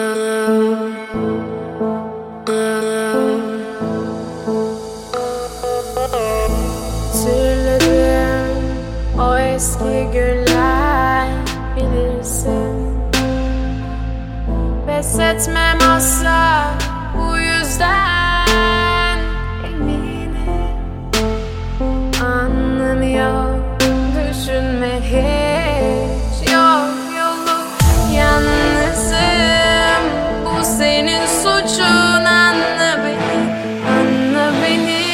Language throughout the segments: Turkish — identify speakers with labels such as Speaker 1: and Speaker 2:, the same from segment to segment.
Speaker 1: Hatırladım o eski günler, bilirsin. Pes etmem asla, bu yüzden eminim. Anlamıyor, düşünme hiç, yok yolu. Yalnızım, bu senin suçun, anla beni, anla beni.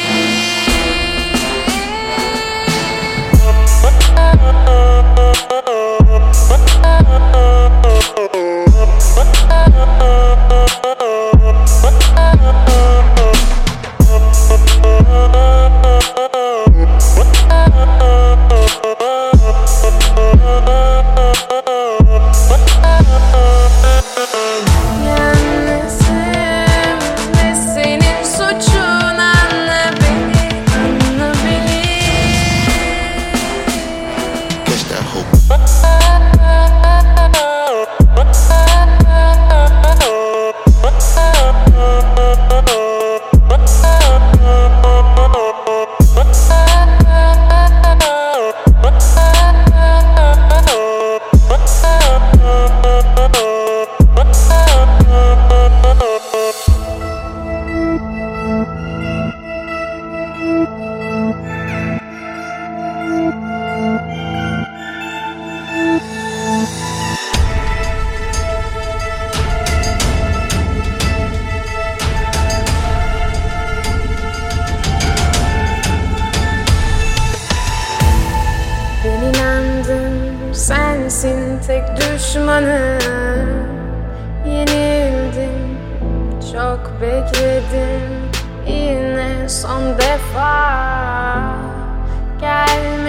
Speaker 1: Ben inandım, sensin tek düşmanım. Yenildim, çok bekledim, yine son defa gel.